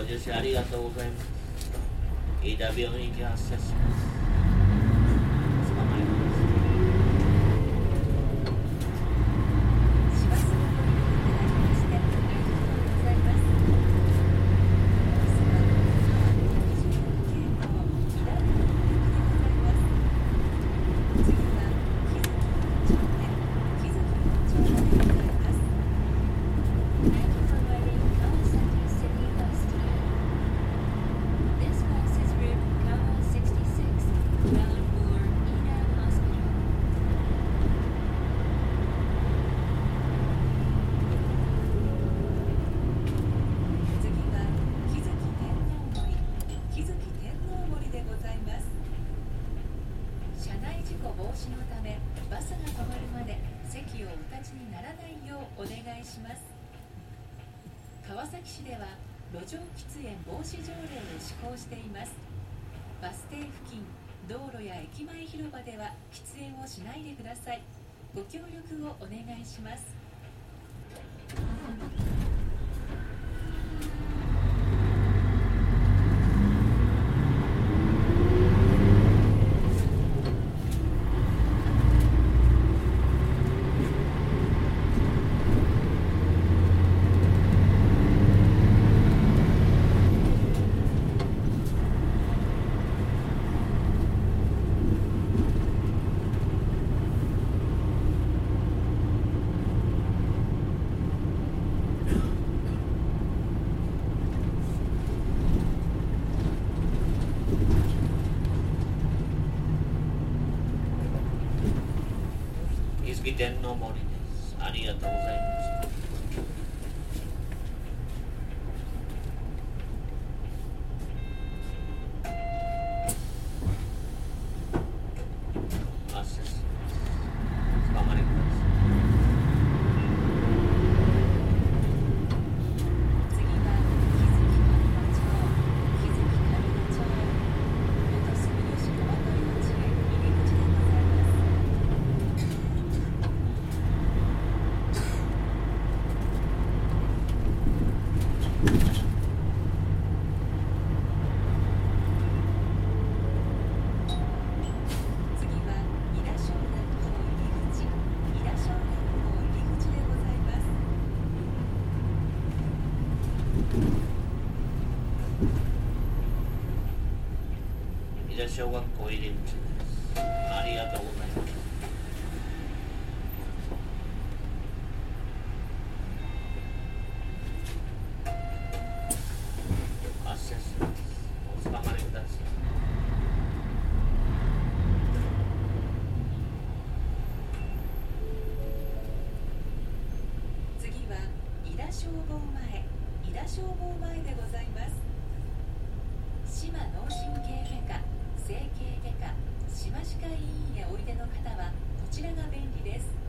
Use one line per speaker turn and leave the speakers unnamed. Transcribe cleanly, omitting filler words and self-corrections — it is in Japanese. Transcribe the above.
助手ありがとうございます。飯田病院行き発車します。捕まえます。
川崎市では路上喫煙防止条例を施行しています。バス停付近、道路や駅前広場では喫煙をしないでください。ご協力をお願いします。
天の森です。ありがとうございます。小学校入り口です。ありがとうございます。発車します。おつかまりください。
次は飯田消防前でございます。島脳神経外科整形外科島歯科医院へおいでの方はこちらが便利です。